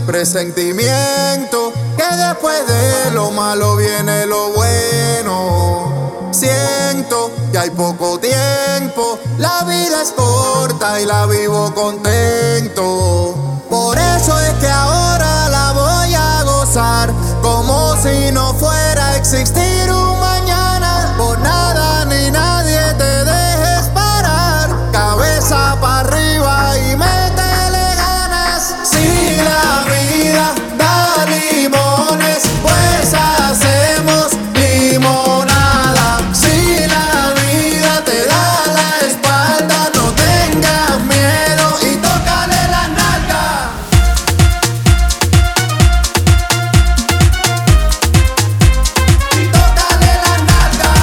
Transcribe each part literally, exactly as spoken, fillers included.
presentimiento que después de lo malo viene lo bueno. Siento que hay poco tiempo, la vida es corta y la vivo contento. Por eso es que ahora la voy a gozar, como si no fuera a existir un mañana. Por nada ni nadie te dejes parar, cabeza para arriba y métele ganas. Si la vida da limones, pues hacemos limonada. Si la vida te da la espalda, no tengas miedo y tócale la nalga. Y tócale la nalga.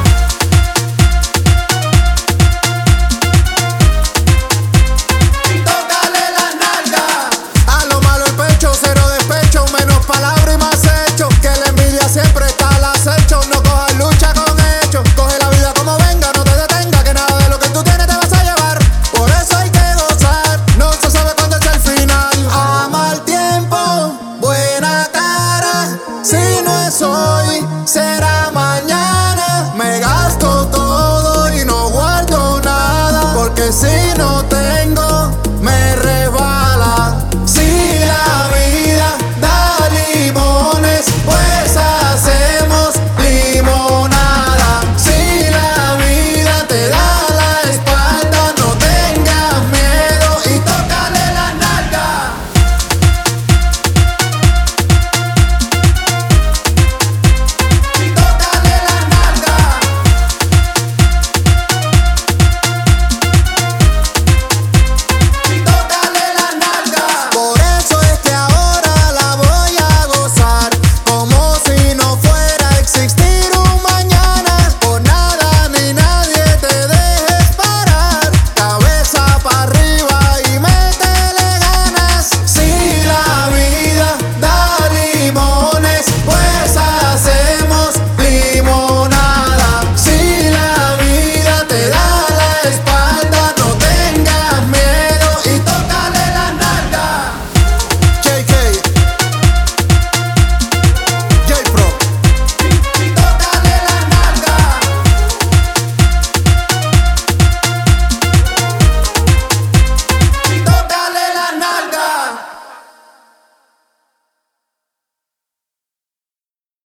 Y tócale la nalga. A lo malo el pecho, cero despecho, menos palabra y más hecho. Que la envidia siempre está al acecho. No cojas lucha con hechos, coge la vida como venga, no te detenga, que nada de lo que tú tienes te vas a llevar. Por eso hay que gozar, no se sabe cuándo es el final. A mal tiempo, buena cara, si no es hoy, será mañana. Me gasto todo y no guardo nada, porque si no